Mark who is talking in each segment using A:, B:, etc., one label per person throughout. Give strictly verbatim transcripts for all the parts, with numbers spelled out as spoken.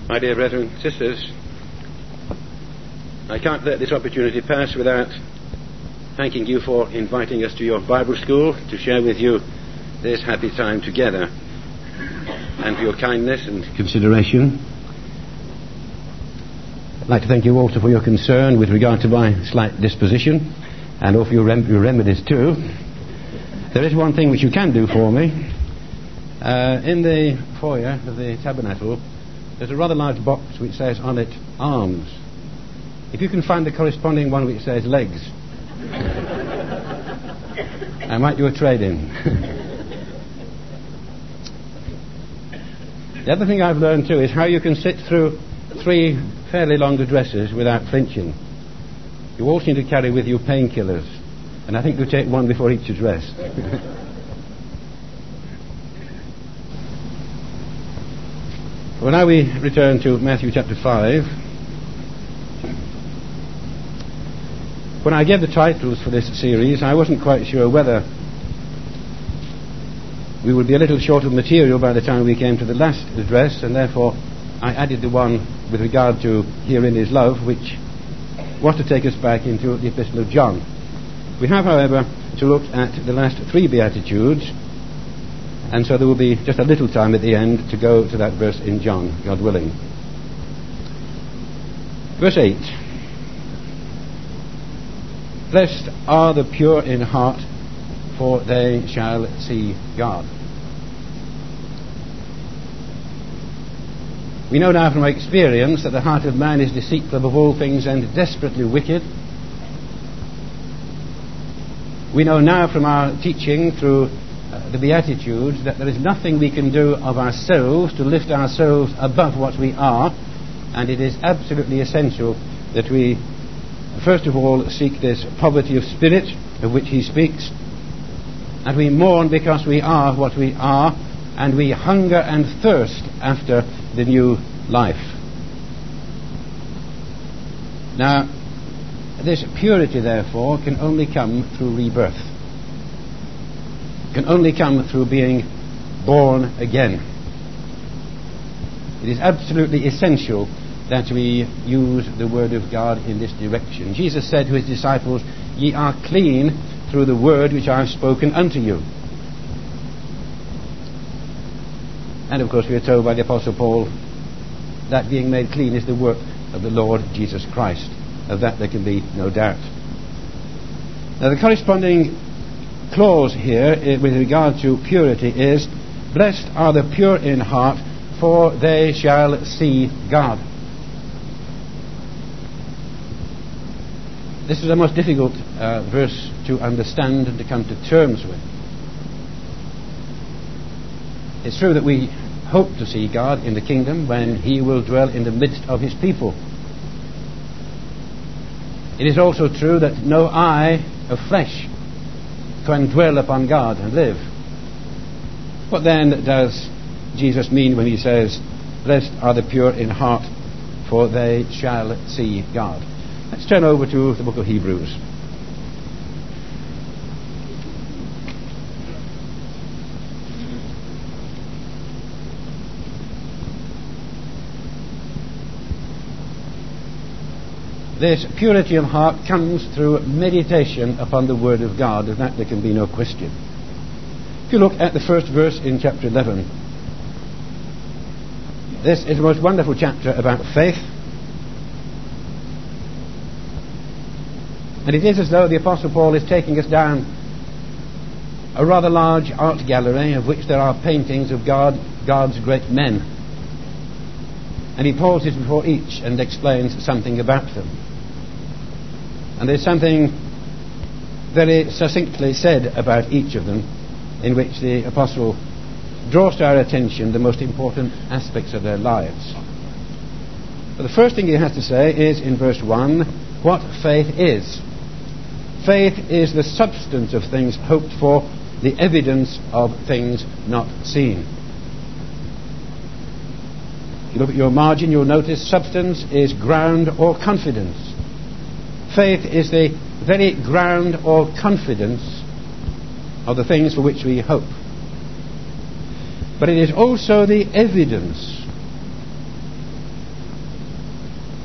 A: My dear brethren and sisters, I can't let this opportunity pass without thanking you for inviting us to your Bible school to share with you this happy time together, and for your kindness and consideration. I'd like to thank you also for your concern with regard to my slight disposition, and all for your, rem- your remedies too. There is one thing which you can do for me. Uh, in the foyer of the tabernacle, there's a rather large box which says on it, arms. If you can find the corresponding one which says legs, I might do a trade-in. The other thing I've learned too is how you can sit through three fairly long addresses without flinching. You all seem to carry with you painkillers, and I think you take one before each address. Well, now we return to Matthew chapter five. When I gave the titles for this series, I wasn't quite sure whether we would be a little short of material by the time we came to the last address, and therefore I added the one with regard to Herein is Love, which was to take us back into the Epistle of John. We have, however, to look at the last three Beatitudes, and so there will be just a little time at the end to go to that verse in John, God willing. Verse eight. Blessed are the pure in heart, for they shall see God. We know now from experience that the heart of man is deceitful above all things and desperately wicked. We know now from our teaching through uh, the Beatitudes that there is nothing we can do of ourselves to lift ourselves above what we are, and it is absolutely essential that we first of all seek this poverty of spirit of which he speaks, and we mourn because we are what we are, and we hunger and thirst after the new life. Now, this purity, therefore, can only come through rebirth. Can only come through being born again. It is absolutely essential that we use the Word of God in this direction. Jesus said to his disciples, "Ye are clean through the word which I have spoken unto you." And of course we are told by the Apostle Paul that being made clean is the work of the Lord Jesus Christ. Of that there can be no doubt. Now the corresponding clause here with regard to purity is, blessed are the pure in heart, for they shall see God. This is a most difficult uh, verse to understand and to come to terms with. It's true that we hope to see God in the kingdom when he will dwell in the midst of his people. It is also true that no eye of flesh can dwell upon God and live. What then does Jesus mean when he says, blessed are the pure in heart, for they shall see God? Let's turn over to the book of Hebrews. This purity of heart comes through meditation upon the Word of God. Of that there can be no question. If you look at the first verse in chapter eleven, this is a most wonderful chapter about faith. And it is as though the Apostle Paul is taking us down a rather large art gallery of which there are paintings of God, God's great men. And he pauses before each and explains something about them. And there's something very succinctly said about each of them, in which the Apostle draws to our attention the most important aspects of their lives. But the first thing he has to say is in verse one, what faith is. Faith is the substance of things hoped for, the evidence of things not seen. If you look at your margin, you'll notice substance is ground or confidence. Faith is the very ground or confidence of the things for which we hope. But it is also the evidence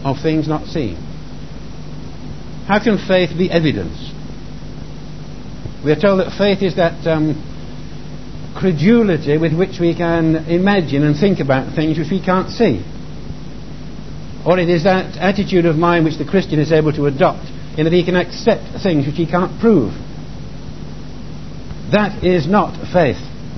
A: of things not seen. How can faith be evidence? We are told that faith is that um, credulity with which we can imagine and think about things which we can't see. Or it is that attitude of mind which the Christian is able to adopt, in that he can accept things which he can't prove. That is not faith.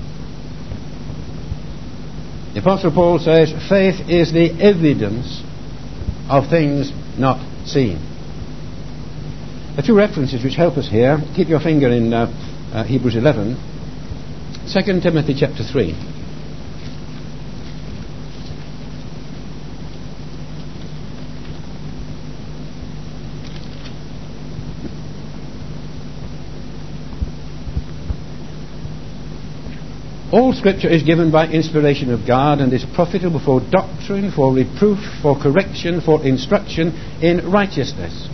A: The Apostle Paul says faith is the evidence of things not seen. There are two references which help us here. Keep your finger in uh, uh, Hebrews eleven. Second Timothy chapter three. All Scripture is given by inspiration of God and is profitable for doctrine, for reproof, for correction, for instruction in righteousness.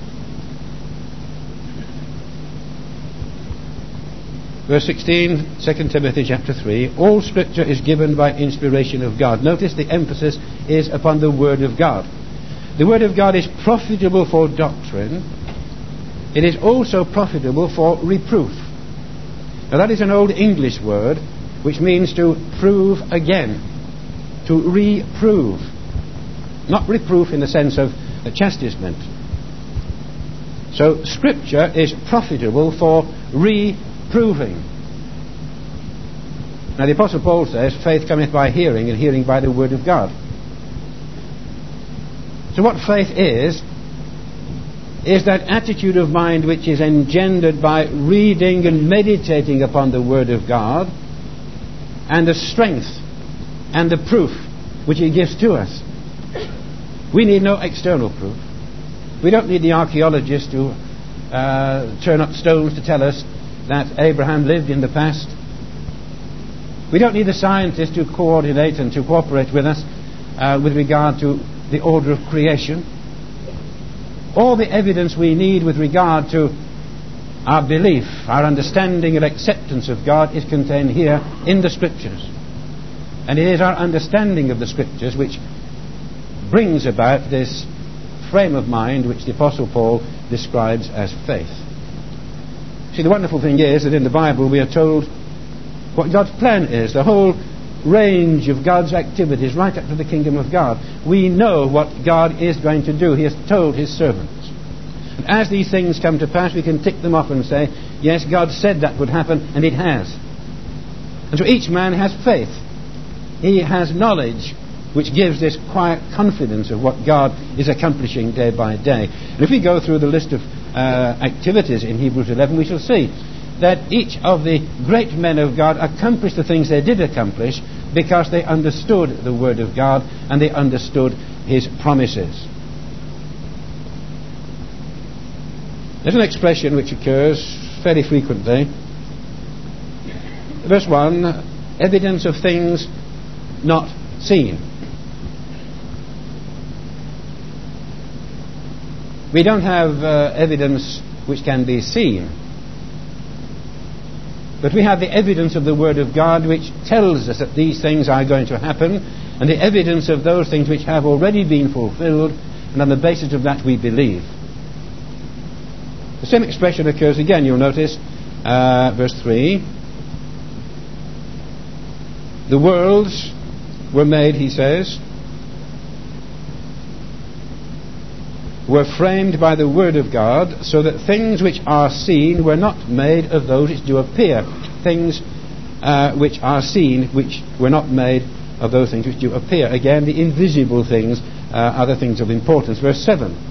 A: Verse sixteen, Second Timothy chapter three. All Scripture is given by inspiration of God. Notice the emphasis is upon the Word of God. The Word of God is profitable for doctrine. It is also profitable for reproof. Now that is an old English word which means to prove again, to reprove. Not reproof in the sense of a chastisement. So Scripture is profitable for reproving. Now the Apostle Paul says, faith cometh by hearing, and hearing by the Word of God. So what faith is, is that attitude of mind which is engendered by reading and meditating upon the Word of God, and the strength and the proof which He gives to us. We need no external proof. We don't need the archaeologists to uh, turn up stones to tell us that Abraham lived in the past. We don't need the scientists to coordinate and to cooperate with us uh, with regard to the order of creation. All the evidence we need with regard to our belief, our understanding and acceptance of God is contained here in the Scriptures. And it is our understanding of the Scriptures which brings about this frame of mind which the Apostle Paul describes as faith. See, the wonderful thing is that in the Bible we are told what God's plan is, the whole range of God's activities right up to the kingdom of God. We know what God is going to do. He has told His servants. And as these things come to pass, we can tick them off and say, yes, God said that would happen, and it has. And so each man has faith. He has knowledge which gives this quiet confidence of what God is accomplishing day by day. And if we go through the list of uh, activities in Hebrews eleven, we shall see that each of the great men of God accomplished the things they did accomplish because they understood the Word of God and they understood His promises. There's an expression which occurs fairly frequently. Verse one, evidence of things not seen. We don't have uh, evidence which can be seen, but we have the evidence of the Word of God which tells us that these things are going to happen, and the evidence of those things which have already been fulfilled, and on the basis of that we believe. The same expression occurs again, you'll notice, uh, verse three. The worlds were made, he says, were framed by the Word of God, so that things which are seen were not made of those which do appear. Things uh, which are seen, which were not made of those things which do appear. Again, the invisible things uh, are the things of importance. Verse seven.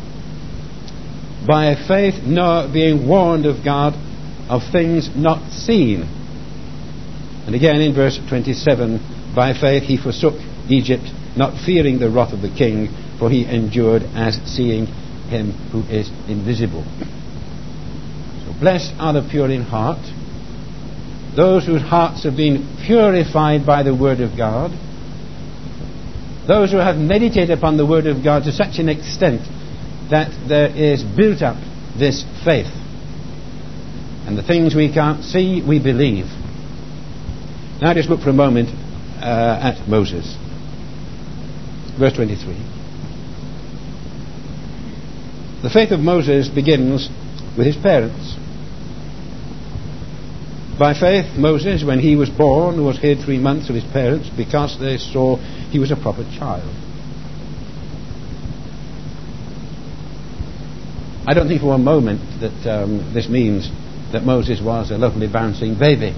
A: By faith Noah, being warned of God of things not seen. And again in verse twenty-seven, by faith he forsook Egypt, not fearing the wrath of the king, for he endured as seeing him who is invisible. So blessed are the pure in heart, those whose hearts have been purified by the Word of God, those who have meditated upon the Word of God to such an extent that there is built up this faith. And the things we can't see, we believe. Now just look for a moment uh, at Moses. Verse twenty-three. The faith of Moses begins with his parents. By faith, Moses, when he was born, was hid three months of his parents because they saw he was a proper child. I don't think for one moment that um, this means that Moses was a lovely bouncing baby.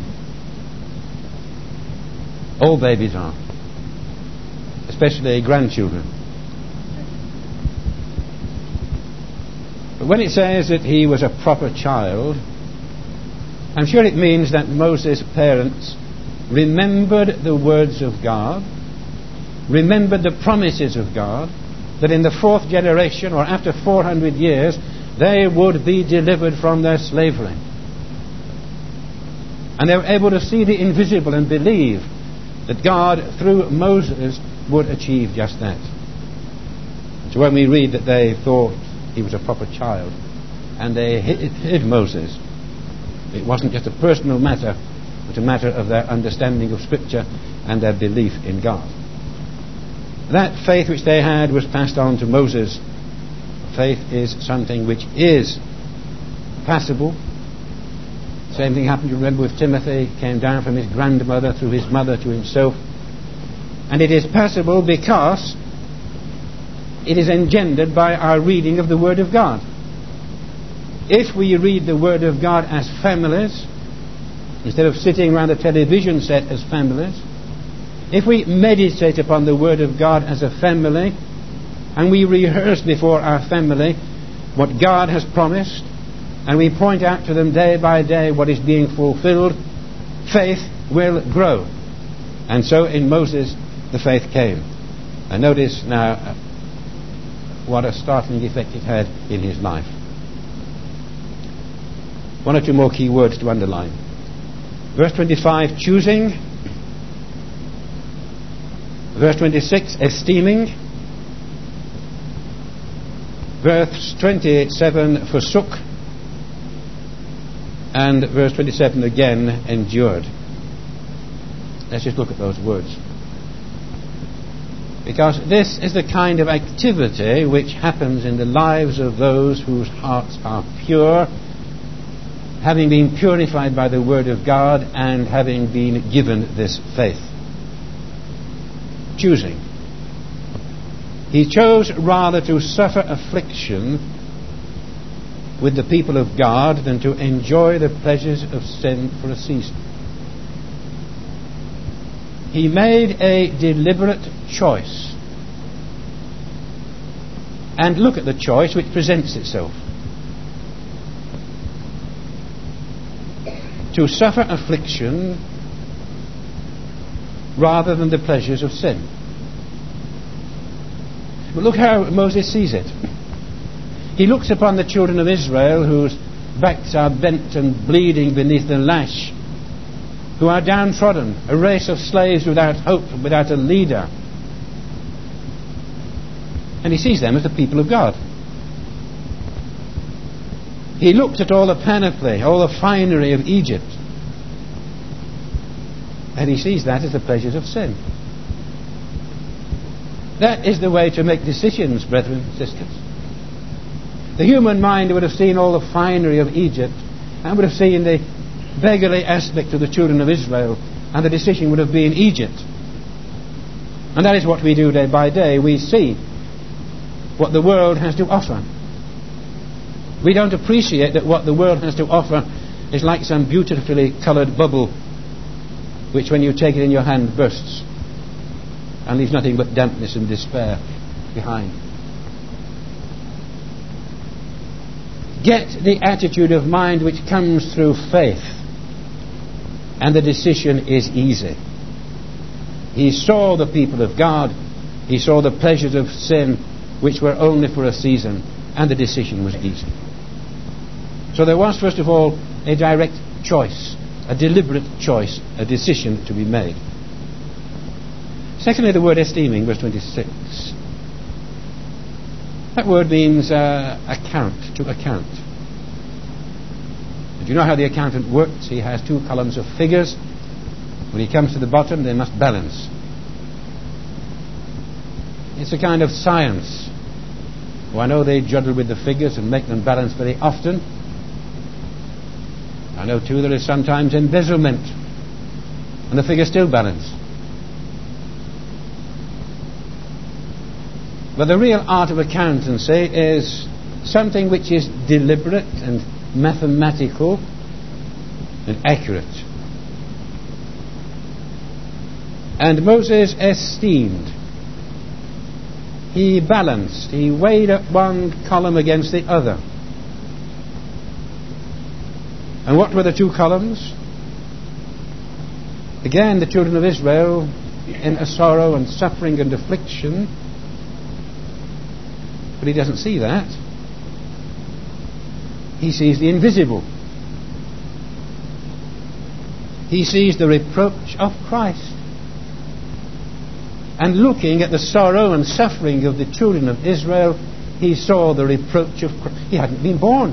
A: All babies are, especially grandchildren. But when it says that he was a proper child, I'm sure it means that Moses' parents remembered the words of God, remembered the promises of God, that in the fourth generation, or after four hundred years, they would be delivered from their slavery. And they were able to see the invisible and believe that God, through Moses, would achieve just that. So when we read that they thought he was a proper child, and they hid, hid Moses, it wasn't just a personal matter, but a matter of their understanding of Scripture and their belief in God. That faith which they had was passed on to Moses. Faith is something which is passable. Same thing happened, you remember, with Timothy. He came down from his grandmother through his mother to himself. And it is passable because it is engendered by our reading of the Word of God. If we read the Word of God as families, instead of sitting around a television set as families, if we meditate upon the Word of God as a family, and we rehearse before our family what God has promised, and we point out to them day by day what is being fulfilled, faith will grow. And so in Moses the faith came. And notice now uh, what a startling effect it had in his life. One or two more key words to underline. Verse twenty-five, choosing. Verse twenty-six, esteeming. Verse twenty-seven, forsook. And verse twenty-seven again, endured. Let's just look at those words. Because this is the kind of activity which happens in the lives of those whose hearts are pure, having been purified by the Word of God and having been given this faith. Choosing. He chose rather to suffer affliction with the people of God than to enjoy the pleasures of sin for a season. He made a deliberate choice. And look at the choice which presents itself. To suffer affliction rather than the pleasures of sin. But look how Moses sees it. He looks upon the children of Israel whose backs are bent and bleeding beneath the lash, who are downtrodden, a race of slaves without hope, without a leader. And he sees them as the people of God. He looked at all the panoply, all the finery of Egypt, and he sees that as the pleasures of sin. That is the way to make decisions, brethren and sisters. The human mind would have seen all the finery of Egypt and would have seen the beggarly aspect of the children of Israel, and the decision would have been Egypt. And that is what we do day by day. We see what the world has to offer. We don't appreciate that what the world has to offer is like some beautifully coloured bubble which when you take it in your hand bursts and leaves nothing but dampness and despair behind. Get the attitude of mind which comes through faith, and the decision is easy. He saw the people of God, he saw the pleasures of sin which were only for a season, and the decision was easy. So there was, first of all, a direct choice, a deliberate choice, a decision to be made. Secondly, the word esteeming, verse twenty-six. That word means uh, account, to account. Do you know how the accountant works? He has two columns of figures. When he comes to the bottom, they must balance. It's a kind of science. Well, I know they juggle with the figures and make them balance very often. I know too there is sometimes embezzlement, and the figures still balance. But the real art of accountancy is something which is deliberate and mathematical and accurate. And Moses esteemed. He balanced. He weighed up one column against the other. And what were the two columns? Again, the children of Israel in a sorrow and suffering and affliction. But he doesn't see that. He sees the invisible. He sees the reproach of Christ. And looking at the sorrow and suffering of the children of Israel, he saw the reproach of Christ. He hadn't been born.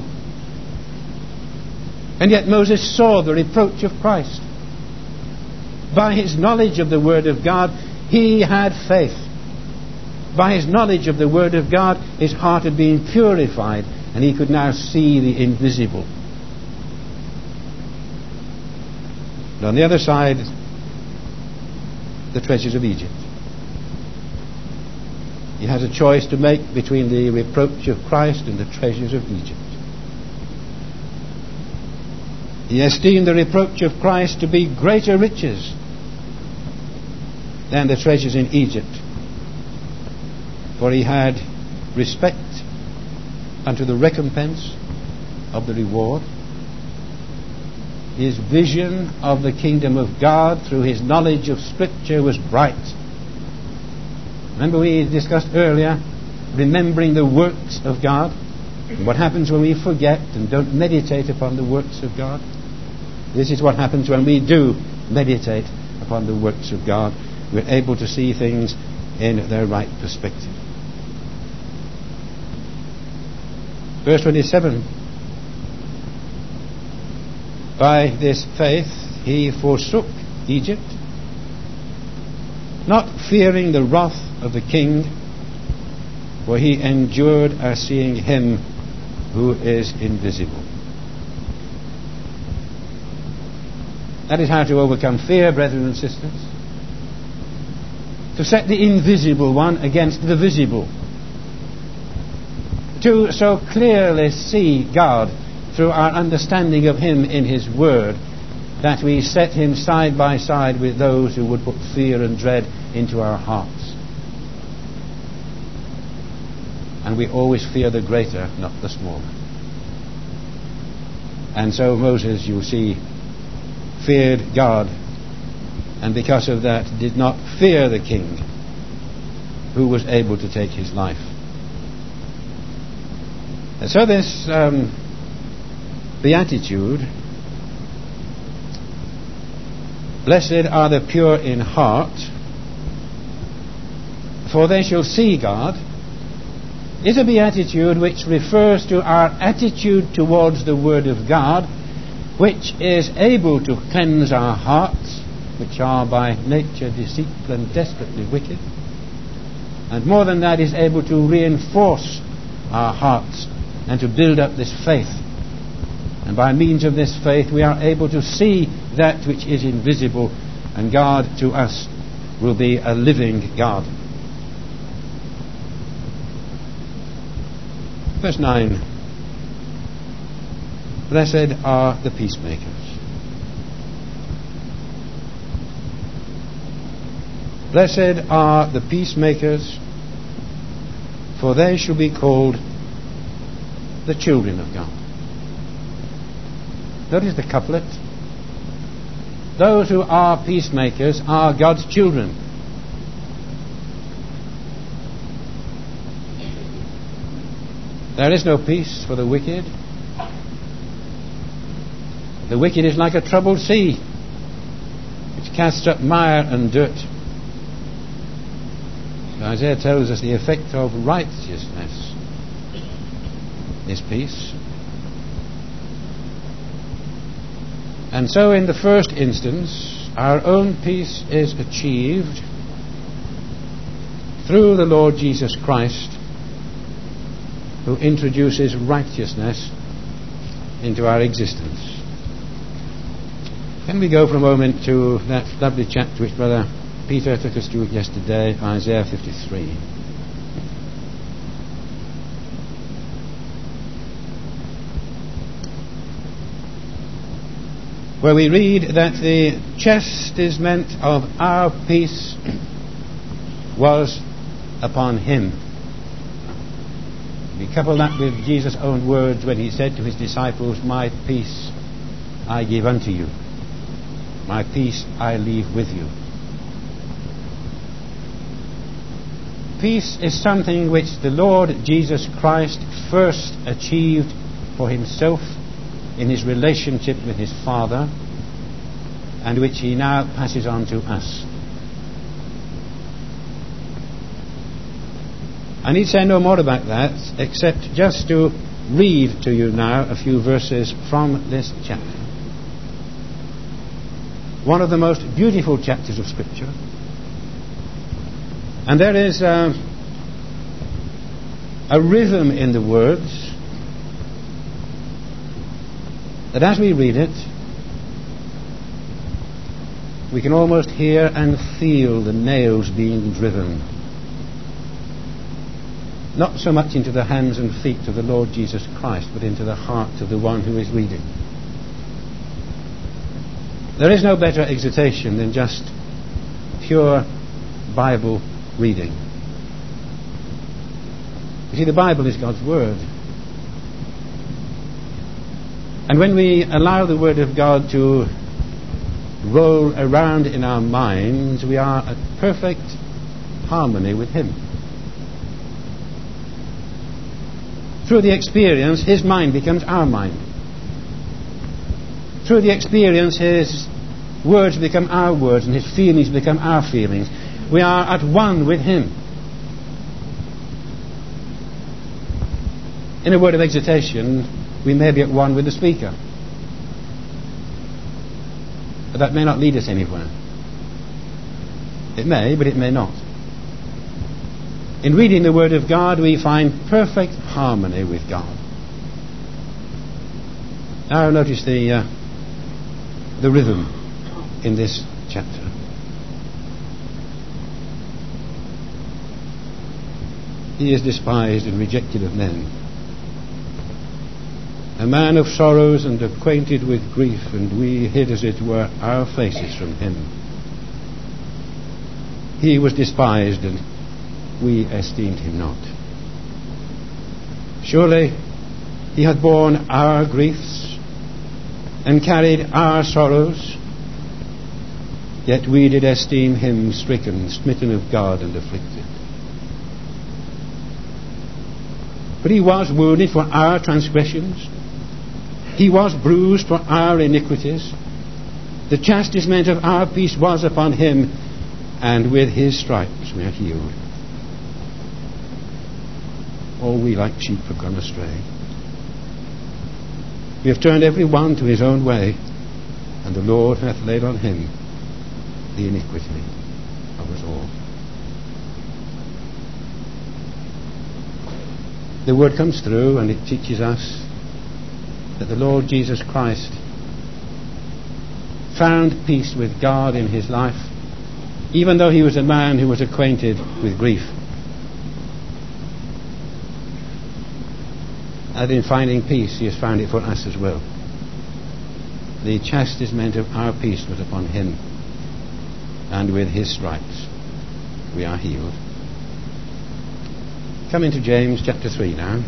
A: And yet Moses saw the reproach of Christ. By his knowledge of the Word of God, he had faith. By his knowledge of the Word of God, his heart had been purified, and he could now see the invisible. And on the other side, the treasures of Egypt. He has a choice to make between the reproach of Christ and the treasures of Egypt. He esteemed the reproach of Christ to be greater riches than the treasures in Egypt, for he had respect unto the recompense of the reward. His vision of the kingdom of God through his knowledge of Scripture was bright. Remember we discussed earlier remembering the works of God, and what happens when we forget and don't meditate upon the works of God. This is what happens when we do meditate upon the works of God. We're able to see things in their right perspective. Verse twenty-seven. By this faith he forsook Egypt, not fearing the wrath of the king, for he endured as seeing him who is invisible. That is how to overcome fear, brethren and sisters. To set the invisible one against the visible. To so clearly see God through our understanding of him in his word, that we set him side by side with those who would put fear and dread into our hearts. And we always fear the greater, not the smaller. And so Moses, you see, feared God, and because of that did not fear the king who was able to take his life. And so this um, beatitude, blessed are the pure in heart, for they shall see God, is a beatitude which refers to our attitude towards the Word of God, which is able to cleanse our hearts, which are by nature deceitful and desperately wicked, and more than that is able to reinforce our hearts and to build up this faith. And by means of this faith we are able to see that which is invisible, and God to us will be a living God. Verse nine. Blessed are the peacemakers. Blessed are the peacemakers, for they shall be called the children of God. Notice the couplet. Those who are peacemakers are God's children. There is no peace for the wicked. The wicked is like a troubled sea, which casts up mire and dirt. Isaiah tells us the effect of righteousness is peace. And so in the first instance, our own peace is achieved through the Lord Jesus Christ, who introduces righteousness into our existence. Can we go for a moment to that lovely chapter which Brother Peter took us to yesterday, Isaiah fifty-three. Where we read that the chastisement of our peace was upon him. We couple that with Jesus' own words when he said to his disciples, "My peace I give unto you. My peace I leave with you." Peace is something which the Lord Jesus Christ first achieved for himself in his relationship with his Father, and which he now passes on to us. I need say no more about that, except just to read to you now a few verses from this chapter. One of the most beautiful chapters of Scripture. And there is uh, a rhythm in the words that as we read it, we can almost hear and feel the nails being driven. Not so much into the hands and feet of the Lord Jesus Christ, but into the heart of the one who is reading. There is no better exhortation than just pure Bible reading. You see, the Bible is God's Word. And when we allow the Word of God to roll around in our minds, we are at perfect harmony with Him. Through the experience, His mind becomes our mind. Through the experience, His words become our words, and His feelings become our feelings. We are at one with Him. In a word of exhortation, we may be at one with the speaker. But that may not lead us anywhere. It may, but it may not. In reading the Word of God, we find perfect harmony with God. Now notice the uh, the rhythm in this chapter. He is despised and rejected of men, a man of sorrows and acquainted with grief, and we hid, as it were, our faces from him. He was despised, and we esteemed him not. Surely he hath borne our griefs and carried our sorrows, yet we did esteem him stricken, smitten of God, and afflicted. But he was wounded for our transgressions, he was bruised for our iniquities. The chastisement of our peace was upon him, and with his stripes we are healed. All we like sheep have gone astray. We have turned every one to his own way, and the Lord hath laid on him the iniquity of us all. The word comes through, and it teaches us that the Lord Jesus Christ found peace with God in his life, even though he was a man who was acquainted with grief. And in finding peace, he has found it for us as well. The chastisement of our peace was upon him, and with his stripes we are healed. Come into James chapter three now.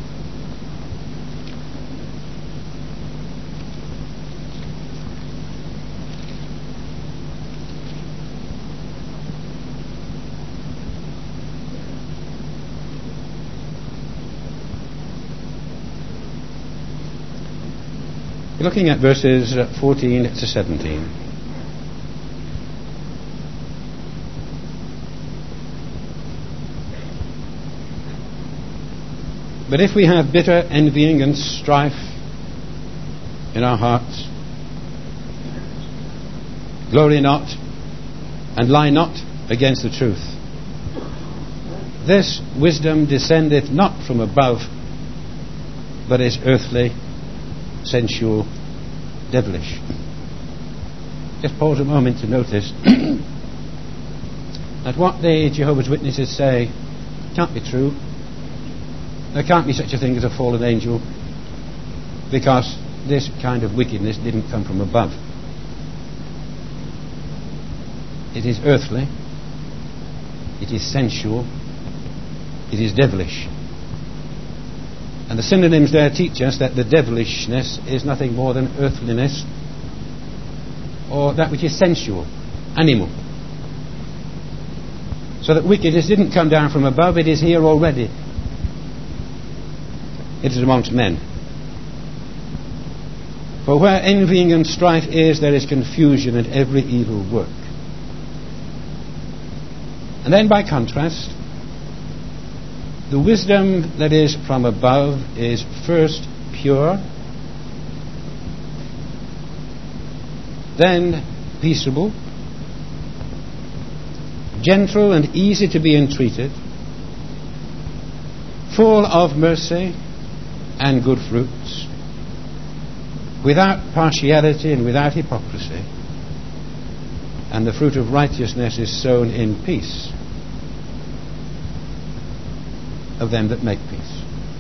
A: Looking at verses fourteen to seventeen. But if we have bitter envying and strife in our hearts, glory not and lie not against the truth. This wisdom descendeth not from above, but is earthly, sensual, devilish. Just pause a moment to notice that what the Jehovah's Witnesses say can't be true. There can't be such a thing as a fallen angel, because this kind of wickedness didn't come from above. It is earthly, it is sensual, it is devilish. And the synonyms there teach us that the devilishness is nothing more than earthliness, or that which is sensual, animal. So that wickedness didn't come down from above, it is here already. It is amongst men. For where envying and strife is, there is confusion and every evil work. And then by contrast, the wisdom that is from above is first pure, then peaceable, gentle and easy to be entreated, full of mercy and good fruits, without partiality and without hypocrisy, and the fruit of righteousness is sown in peace of them that make peace.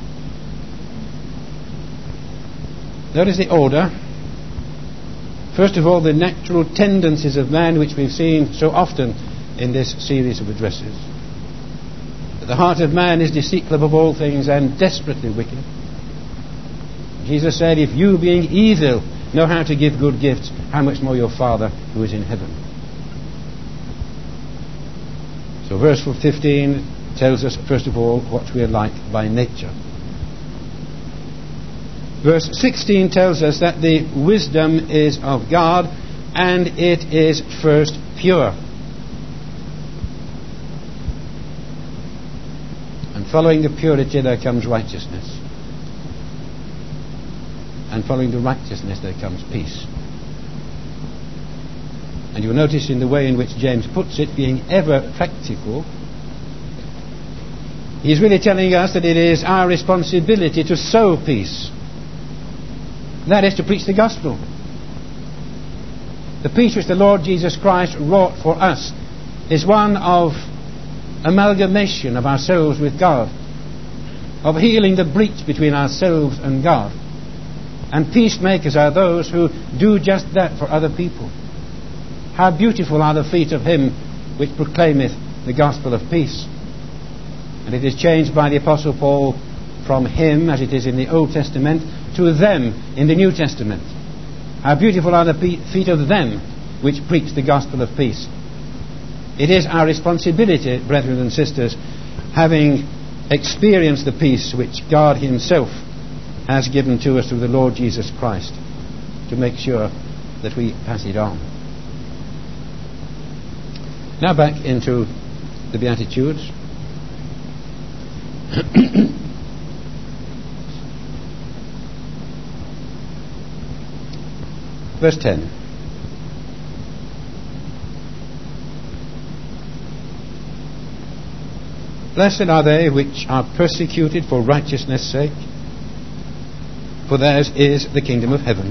A: Notice the order. First of all, the natural tendencies of man, which we've seen so often in this series of addresses. That the heart of man is deceitful above all things and desperately wicked. Jesus said, if you being evil know how to give good gifts, how much more your Father who is in heaven. So verse fifteen tells us, first of all, what we are like by nature. Verse sixteen tells us that the wisdom is of God, and it is first pure. And following the purity there comes righteousness. And following the righteousness there comes peace. And you'll notice in the way in which James puts it, being ever practical, he's really telling us that it is our responsibility to sow peace. That is to preach the gospel. The peace which the Lord Jesus Christ wrought for us is one of amalgamation of ourselves with God, of healing the breach between ourselves and God. And peacemakers are those who do just that for other people. How beautiful are the feet of him which proclaimeth the gospel of peace. And it is changed by the Apostle Paul from him, as it is in the Old Testament, to them in the New Testament. How beautiful are the feet of them which preach the gospel of peace. It is our responsibility, brethren and sisters, having experienced the peace which God himself has given to us through the Lord Jesus Christ, to make sure that we pass it on. Now back into the Beatitudes. Verse ten. Blessed are they which are persecuted for righteousness' sake, for theirs is the kingdom of heaven.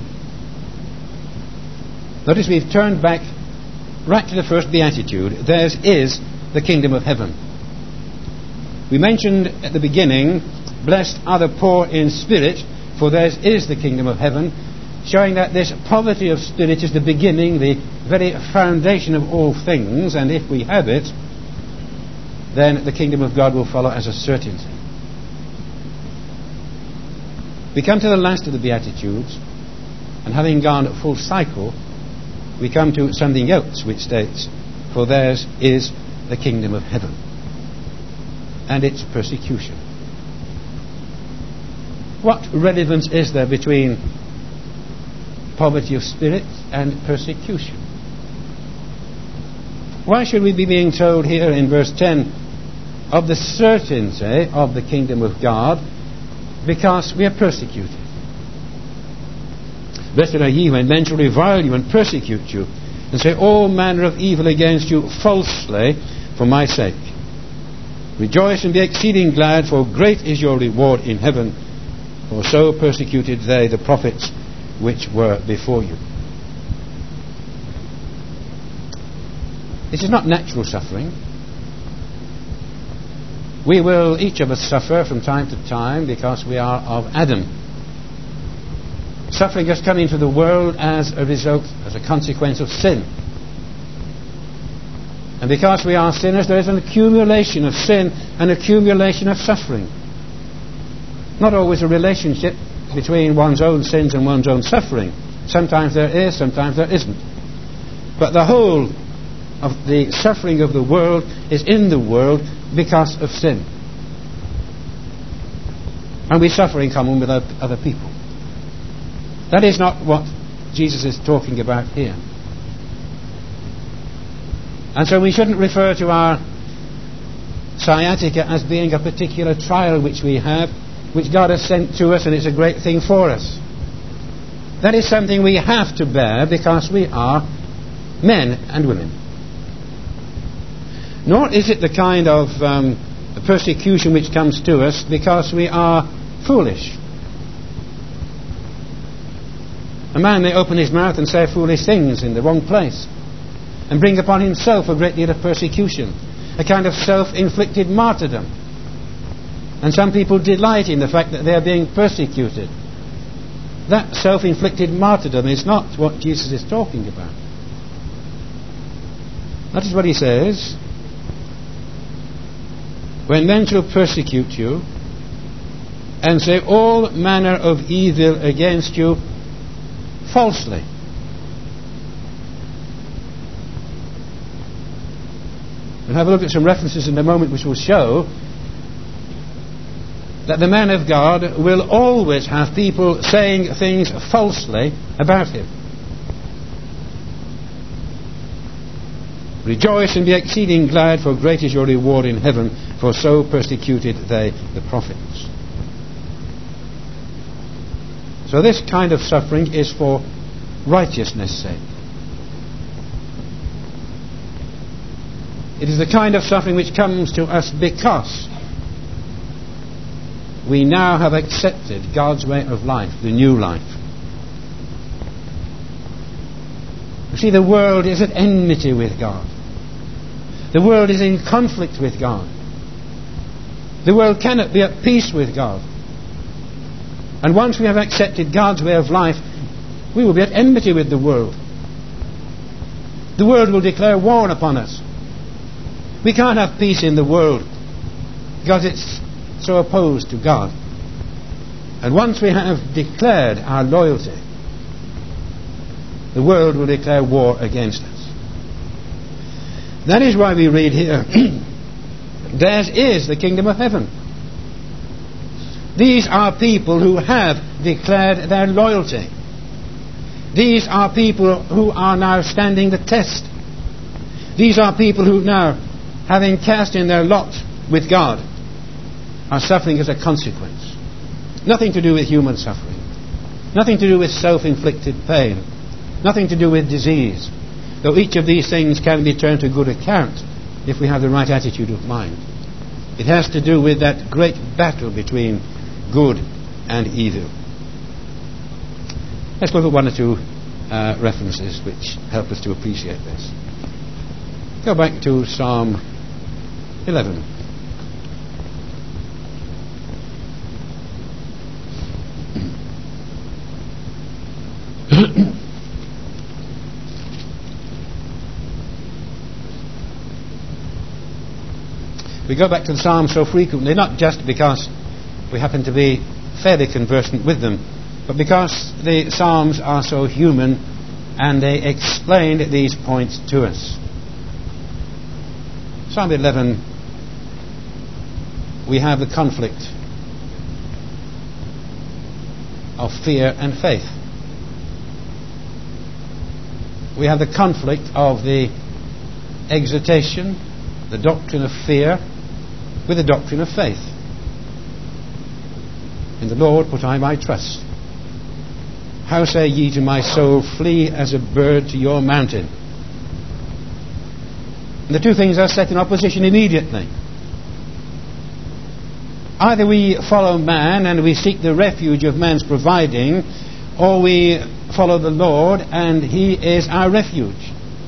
A: Notice we've turned back right to the first beatitude. Theirs is the kingdom of heaven. We mentioned at the beginning, blessed are the poor in spirit, for theirs is the kingdom of heaven, showing that this poverty of spirit is the beginning, the very foundation of all things, and if we have it, then the kingdom of God will follow as a certainty. We come to the last of the Beatitudes, and having gone a full cycle, we come to something else which states, for theirs is the kingdom of heaven, and its persecution. What relevance is there between poverty of spirit and persecution? Why should we be being told here in verse ten of the certainty of the kingdom of God? Because we are persecuted. Blessed are ye when men shall revile you and persecute you, and say all manner of evil against you falsely for my sake. Rejoice and be exceeding glad, for great is your reward in heaven. For so persecuted they the prophets which were before you. This is not natural suffering. We will, each of us, suffer from time to time because we are of Adam. Suffering has come into the world as a result, as a consequence of sin. And because we are sinners, there is an accumulation of sin, an accumulation of suffering. Not always a relationship between one's own sins and one's own suffering. Sometimes there is, sometimes there isn't. But the whole of the suffering of the world is in the world because of sin. And we suffer in common with other people. That is not what Jesus is talking about here. And so we shouldn't refer to our sciatica as being a particular trial which we have, which God has sent to us, and it's a great thing for us. That is something we have to bear because we are men and women. Nor is it the kind of um, persecution which comes to us because we are foolish. A man may open his mouth and say foolish things in the wrong place and bring upon himself a great deal of persecution, a kind of self-inflicted martyrdom. And some people delight in the fact that they are being persecuted. That self-inflicted martyrdom is not what Jesus is talking about. That is what he says. When men shall persecute you and say all manner of evil against you falsely. We'll have a look at some references in a moment which will show that the man of God will always have people saying things falsely about him. Rejoice and be exceeding glad, for great is your reward in heaven, for so persecuted they the prophets. So this kind of suffering is for righteousness' sake. It is the kind of suffering which comes to us because we now have accepted God's way of life, the new life. You see, the world is at enmity with God. The world is in conflict with God. The world cannot be at peace with God. And once we have accepted God's way of life, we will be at enmity with the world. The world will declare war upon us. We can't have peace in the world because it's so opposed to God. And once we have declared our loyalty, the world will declare war against us. That is why we read here, theirs is the kingdom of heaven. These are people who have declared their loyalty. These are people who are now standing the test. These are people who now, having cast in their lot with God, are suffering as a consequence. Nothing to do with human suffering. Nothing to do with self-inflicted pain. Nothing to do with disease. Though each of these things can be turned to good account if we have the right attitude of mind. It has to do with that great battle between good and evil. Let's look at one or two uh, references which help us to appreciate this. Go back to Psalm eleven. We go back to the Psalms so frequently, not just because we happen to be fairly conversant with them, but because the Psalms are so human and they explain these points to us. Psalm eleven, we have the conflict of fear and faith. We have the conflict of the exhortation, the doctrine of fear, with the doctrine of faith. In the Lord put I my trust. How say ye to my soul, flee as a bird to your mountain? And the two things are set in opposition immediately. Either we follow man and we seek the refuge of man's providing, or we follow the Lord and he is our refuge.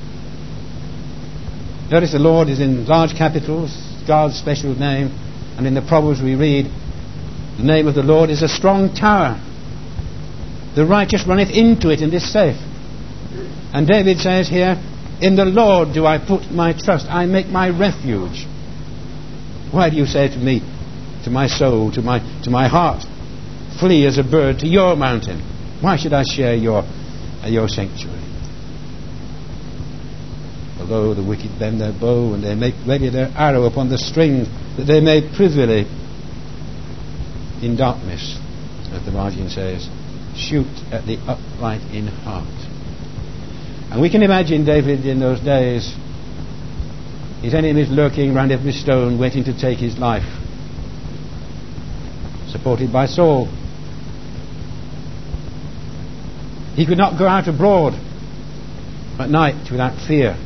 A: Notice the Lord is in large capitals, God's special name, and in the Proverbs we read, the name of the Lord is a strong tower. The righteous runneth into it and is safe. And David says here, in the Lord do I put my trust. I make my refuge. Why do you say to me, to my soul, to my to my heart, flee as a bird to your mountain? Why should I share your uh, your sanctuary? Although the wicked bend their bow and they make ready their arrow upon the string, that they may privily in darkness, as the margin says, shoot at the upright in heart. And we can imagine David in those days, his enemies lurking round every stone, waiting to take his life, supported by Saul. He could not go out abroad at night without fear.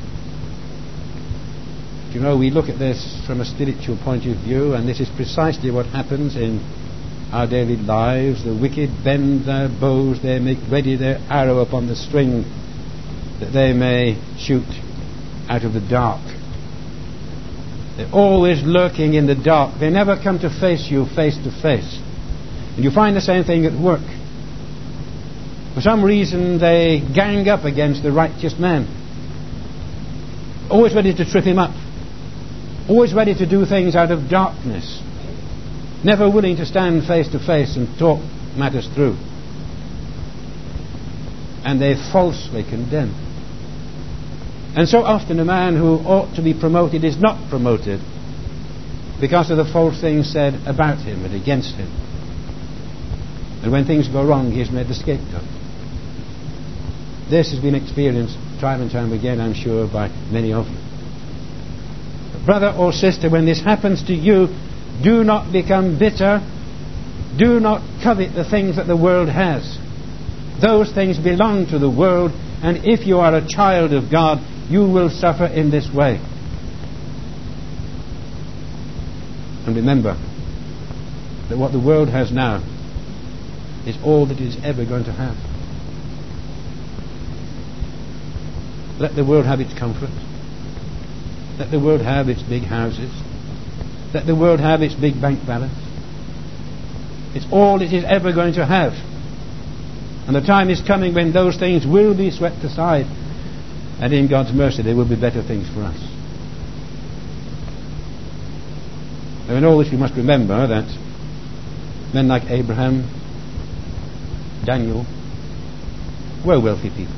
A: Do you know, we look at this from a spiritual point of view, and this is precisely what happens in our daily lives. The wicked bend their bows, they make ready their arrow upon the string, that they may shoot out of the dark. They're always lurking in the dark. They never come to face you face to face. And you find the same thing at work. For some reason they gang up against the righteous man, always ready to trip him up, always ready to do things out of darkness, never willing to stand face to face and talk matters through. And they falsely condemn. And so often a man who ought to be promoted is not promoted because of the false things said about him and against him. And when things go wrong, he is made the scapegoat. This has been experienced time and time again, I'm sure, by many of you. But brother or sister, when this happens to you, do not become bitter. Do not covet the things that the world has. Those things belong to the world, and if you are a child of God, you will suffer in this way. And remember that what the world has now is all that it is ever going to have. Let the world have its comfort. Let the world have its big houses. Let the world have its big bank balance. It's all it is ever going to have. And the time is coming when those things will be swept aside, and in God's mercy there will be better things for us. Now in all this we must remember that men like Abraham, Daniel, were wealthy people.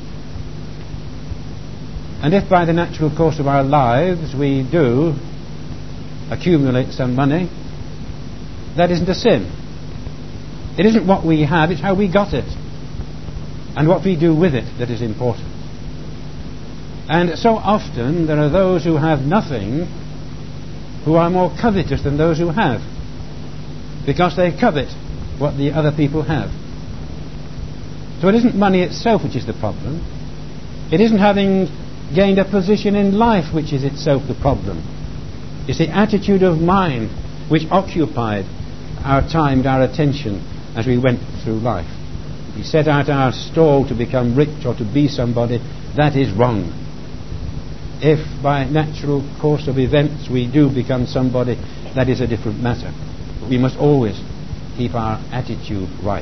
A: And if by the natural course of our lives we do accumulate some money, that isn't a sin. It isn't what we have, it's how we got it and what we do with it that is important. And so often there are those who have nothing who are more covetous than those who have, because they covet what the other people have. So it isn't money itself which is the problem. It isn't having gained a position in life which is itself the problem. It's the attitude of mind which occupied our time and our attention as we went through life. If we set out our stall to become rich or to be somebody, that is wrong. If by natural course of events we do become somebody, that is a different matter. But we must always keep our attitude right.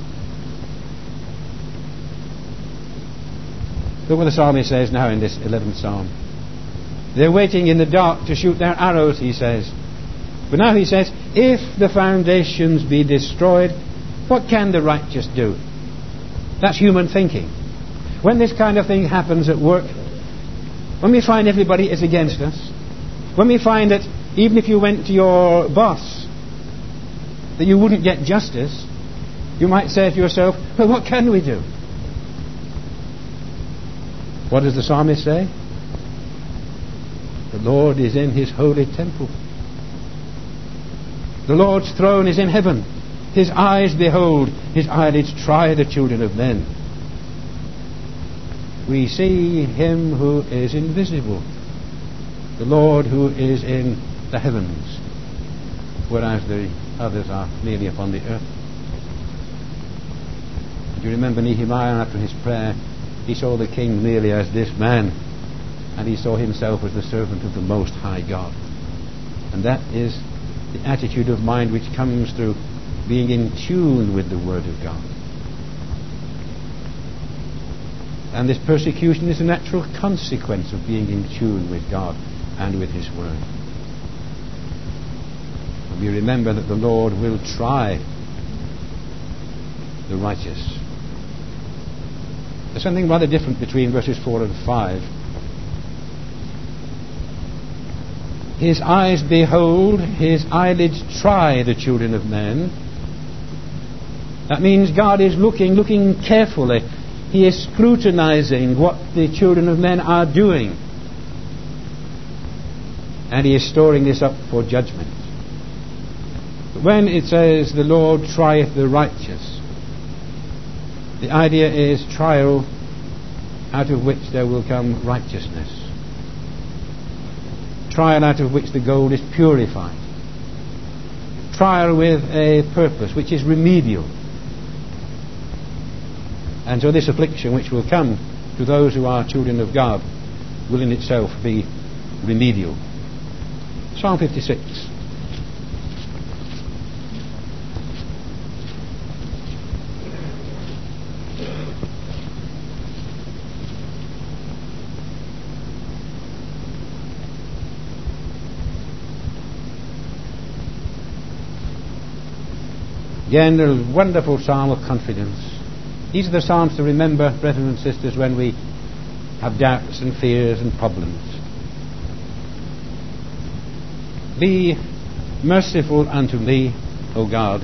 A: Look what the psalmist says now in this eleventh psalm. They're waiting in the dark to shoot their arrows, he says. But now he says, if the foundations be destroyed, what can the righteous do? That's human thinking. When this kind of thing happens at work, when we find everybody is against us, when we find that even if you went to your boss, that you wouldn't get justice, you might say to yourself, well, what can we do? What does the psalmist say? The Lord is in his holy temple. The Lord's throne is in heaven. His eyes behold, his eyelids try the children of men. We see him who is invisible, the Lord who is in the heavens. whereas the others are merely upon the earth. Do you remember Nehemiah, after his prayer, he saw the king merely as this man, and he saw himself as the servant of the Most High God. And that is the attitude of mind which comes through being in tune with the Word of God. And this persecution is a natural consequence of being in tune with God and with His Word. And we remember that the Lord will try the righteous. There's something rather different between verses four and five. His eyes behold, his eyelids try the children of men. That means God is looking, looking carefully. He is scrutinizing what the children of men are doing. And He is storing this up for judgment. But when it says, the Lord trieth the righteous, the idea is trial out of which there will come righteousness. Trial out of which the gold is purified. Trial with a purpose which is remedial. And so this affliction which will come to those who are children of God will in itself be remedial. Psalm fifty-six. Again, a wonderful psalm of confidence. These are the psalms to remember, brethren and sisters, when we have doubts and fears and problems. Be merciful unto me, O God,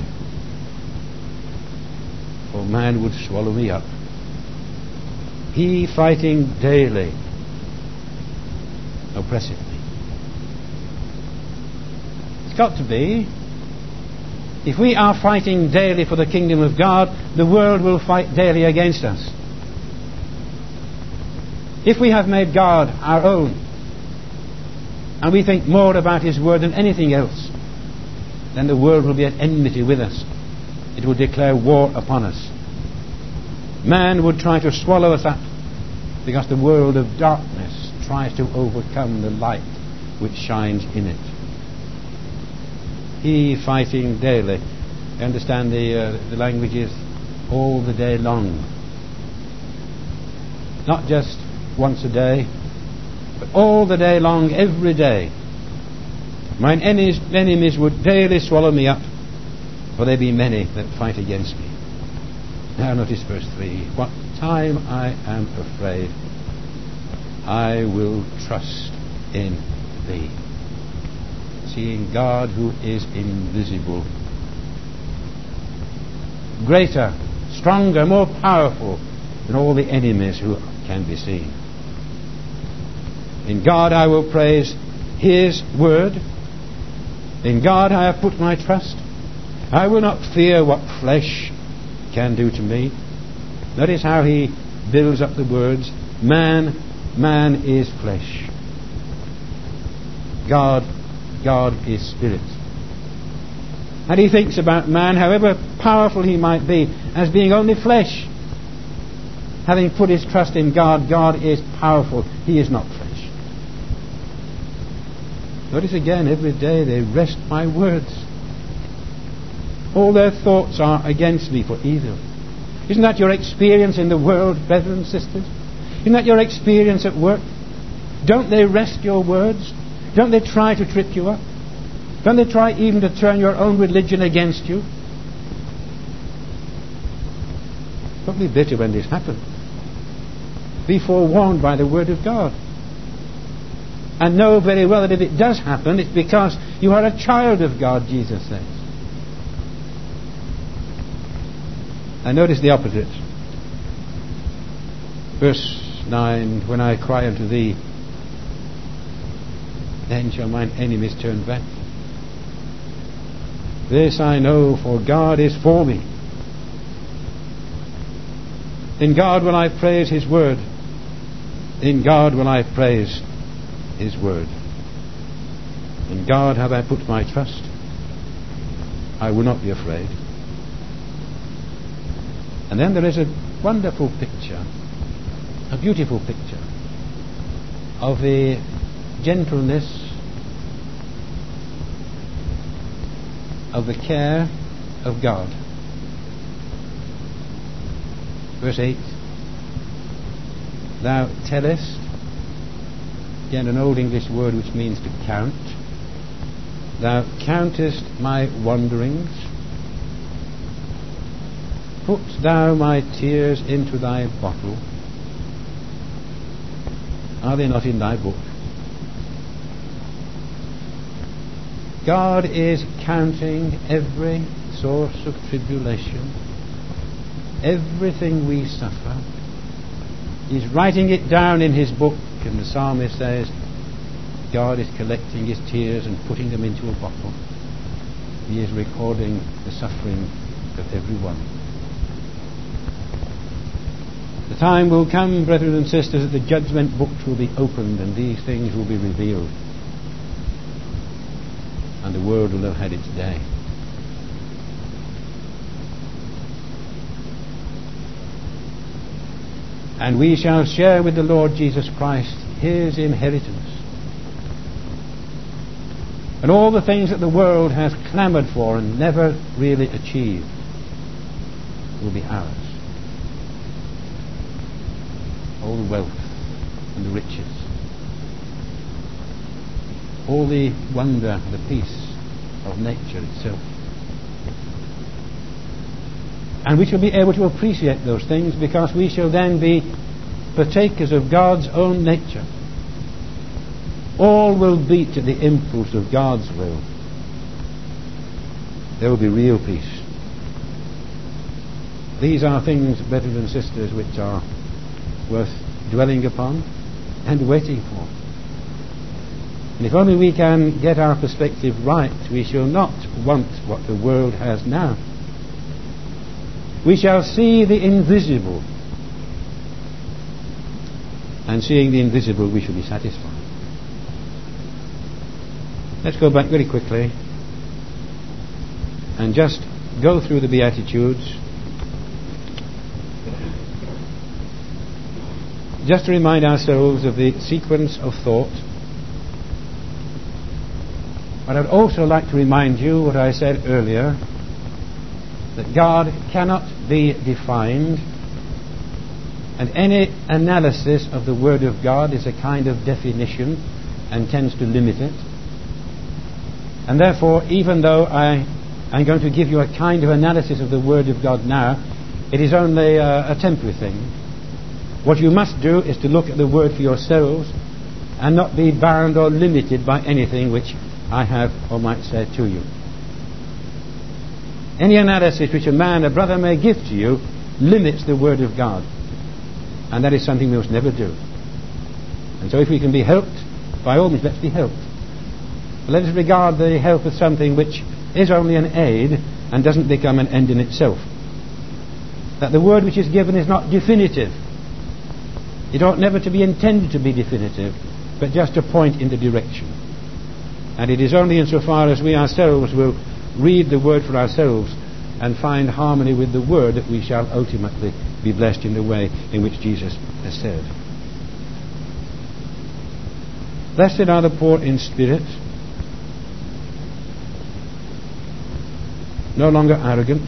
A: for man would swallow me up. He fighting daily oppresseth me. It's got to be. If we are fighting daily for the kingdom of God, the world will fight daily against us. If we have made God our own, and we think more about His word than anything else, then the world will be at enmity with us. It will declare war upon us. Man would try to swallow us up because the world of darkness tries to overcome the light which shines in it. He fighting daily. You understand the, uh, the language is all the day long. Not just once a day, but all the day long, every day. Mine enemies, enemies would daily swallow me up, for there be many that fight against me. Now notice verse three. What time I am afraid, I will trust in Thee. Seeing God who is invisible, greater, stronger, more powerful than all the enemies who can be seen. In God I will praise His word. In God I have put my trust. I will not fear what flesh can do to me. Notice how he builds up the words. Man, man is flesh. God God is spirit. And he thinks about man, however powerful he might be, as being only flesh. Having put his trust in God, God is powerful. He is not flesh. Notice again, every day they wrest my words. All their thoughts are against me for evil. Isn't that your experience in the world, brethren and sisters? Isn't that your experience at work? Don't they wrest your words? Don't they try to trip you up? Don't they try even to turn your own religion against you? Don't be bitter when this happens. Be forewarned by the Word of God. And know very well that if it does happen, it's because you are a child of God, Jesus says. And notice the opposite. Verse nine, when I cry unto Thee, then shall mine enemies turn back. This I know, for God is for me. In God will I praise His word. In God will I praise His word. In God have I put my trust. I will not be afraid. And then there is a wonderful picture, a beautiful picture of the gentleness, of the care of God. Verse eight, thou tellest, again an old English word which means to count, thou countest my wanderings, put thou my tears into thy bottle, are they not in thy book? God is counting every source of tribulation, everything we suffer. He's writing it down in his book, and the psalmist says God is collecting his tears and putting them into a bottle. He is recording the suffering of everyone. The time will come, brethren and sisters, that the judgment books will be opened and these things will be revealed, and the world will have had its day. And we shall share with the Lord Jesus Christ his inheritance. And all the things that the world has clamoured for and never really achieved will be ours. All the wealth and the riches, all the wonder, the peace of nature itself. And we shall be able to appreciate those things because we shall then be partakers of God's own nature. All will beat to the impulse of God's will. There will be real peace. These are things, brothers and sisters, which are worth dwelling upon and waiting for. And if only we can get our perspective right, we shall not want what the world has now. We shall see the invisible, and seeing the invisible we shall be satisfied. Let's go back very quickly and just go through the Beatitudes, just to remind ourselves of the sequence of thought. But I'd also like to remind you what I said earlier, that God cannot be defined, and any analysis of the Word of God is a kind of definition and tends to limit it. And therefore, even though I am going to give you a kind of analysis of the Word of God now, it is only a, a temporary thing. What you must do is to look at the Word for yourselves and not be bound or limited by anything which I have or might say to you. Any analysis which a man, a brother may give to you limits the Word of God, and that is something we must never do. And so if we can be helped, by all means let's be helped. But let us regard the help as something which is only an aid and doesn't become an end in itself. That the word which is given is not definitive. It ought never to be intended to be definitive, but just to point in the direction. And it is only insofar as we ourselves will read the word for ourselves and find harmony with the word that we shall ultimately be blessed in the way in which Jesus has said. Blessed are the poor in spirit, no longer arrogant,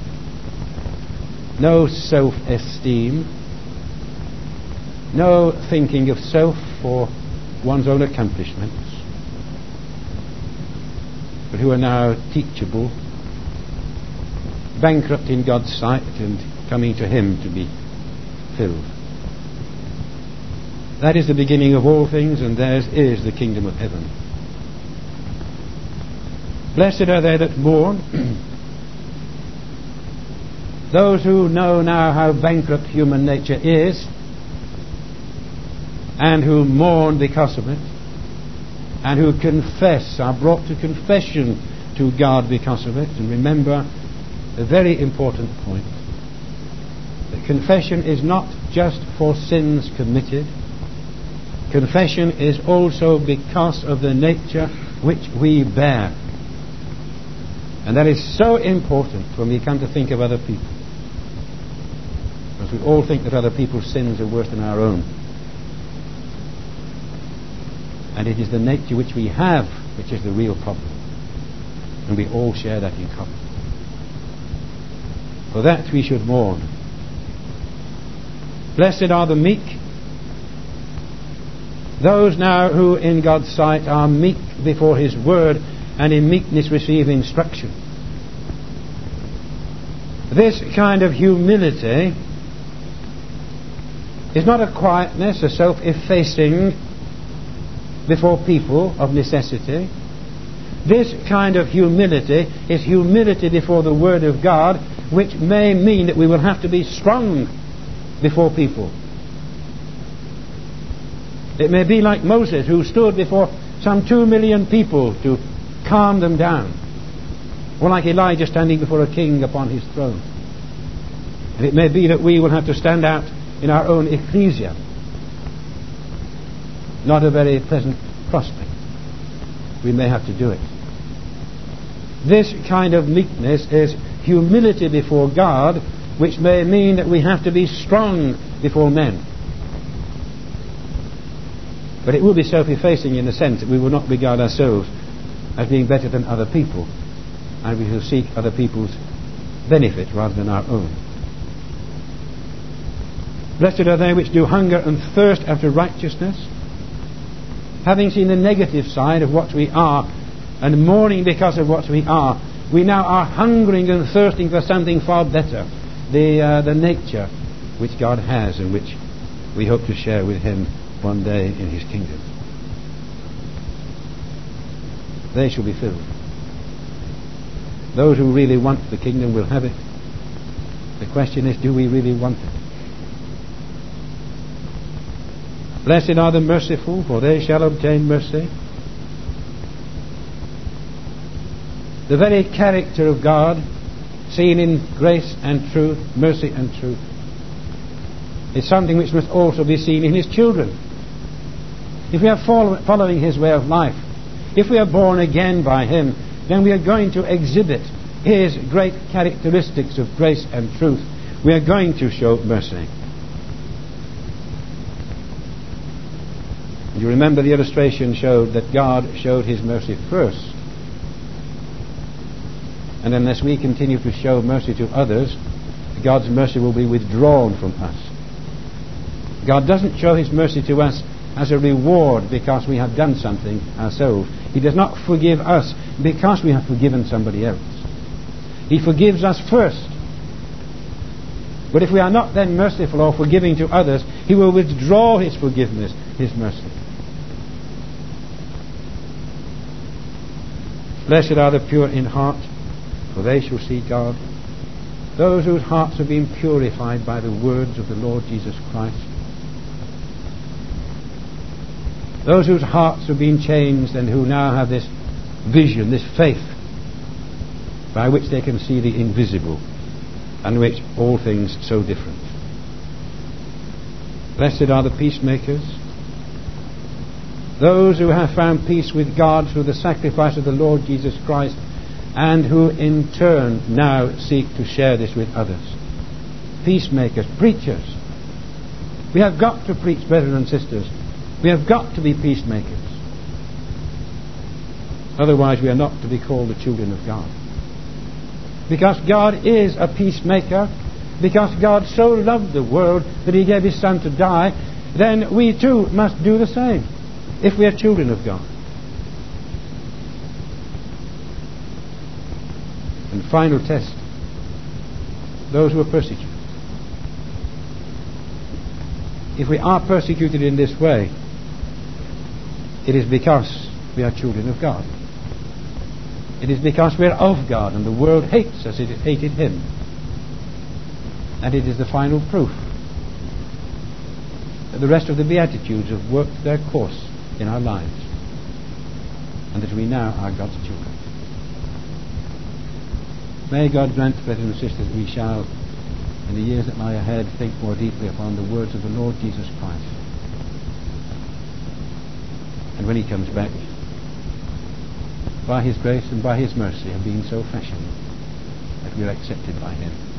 A: no self-esteem, no thinking of self for one's own accomplishments, but who are now teachable, bankrupt in God's sight and coming to Him to be filled. That is the beginning of all things, and theirs is the kingdom of heaven. Blessed are they that mourn, those who know now how bankrupt human nature is, and who mourn because of it, and who confess, are brought to confession to God because of it. And remember a very important point, that confession is not just for sins committed. Confession is also because of the nature which we bear. And that is so important when we come to think of other people. Because we all think that other people's sins are worse than our own. And it is the nature which we have which is the real problem. And we all share that in common. For that we should mourn. Blessed are the meek, those now who in God's sight are meek before His word and in meekness receive instruction. This kind of humility is not a quietness, a self-effacing before people of necessity. This kind of humility is humility before the Word of God, which may mean that we will have to be strong before people. It may be like Moses, who stood before some two million people to calm them down, or like Elijah standing before a king upon his throne. And it may be that we will have to stand out in our own ecclesia. Not a very pleasant prospect. We may have to do it. This kind of meekness is humility before God, which may mean that we have to be strong before men. But it will be self-effacing in the sense that we will not regard ourselves as being better than other people, and we will seek other people's benefit rather than our own. Blessed are they which do hunger and thirst after righteousness, having seen the negative side of what we are and mourning because of what we are. We now are hungering and thirsting for something far better, the uh, the nature which God has and which we hope to share with Him one day in His kingdom. They shall be filled. Those who really want the kingdom will have it. The question is, do we really want it? Blessed are the merciful, for they shall obtain mercy. The very character of God, seen in grace and truth, mercy and truth, is something which must also be seen in His children. If we are follow- following His way of life, if we are born again by Him, then we are going to exhibit His great characteristics of grace and truth. We are going to show mercy. You remember the illustration showed that God showed His mercy first. And unless we continue to show mercy to others, God's mercy will be withdrawn from us. God doesn't show His mercy to us as a reward because we have done something ourselves. He does not forgive us because we have forgiven somebody else. He forgives us first. But if we are not then merciful or forgiving to others, He will withdraw His forgiveness, His mercy. Blessed are the pure in heart, for they shall see God. Those whose hearts have been purified by the words of the Lord Jesus Christ. Those whose hearts have been changed and who now have this vision, this faith, by which they can see the invisible, and which all things so different. Blessed are the peacemakers, those who have found peace with God through the sacrifice of the Lord Jesus Christ, and who in turn now seek to share this with others. Peacemakers, preachers. We have got to preach, brethren and sisters. We have got to be peacemakers. Otherwise we are not to be called the children of God. Because God is a peacemaker, because God so loved the world that He gave His Son to die, then we too must do the same, if we are children of God. And final test, those who are persecuted. If we are persecuted in this way, it is because we are children of God. It is because we are of God, and the world hates us as it hated Him. And it is the final proof that the rest of the Beatitudes have worked their course in our lives, and that we now are God's children. May God grant, brethren and sisters, we shall, in the years that lie ahead, think more deeply upon the words of the Lord Jesus Christ. And when He comes back, by His grace and by His mercy, have been so fashioned that we are accepted by Him.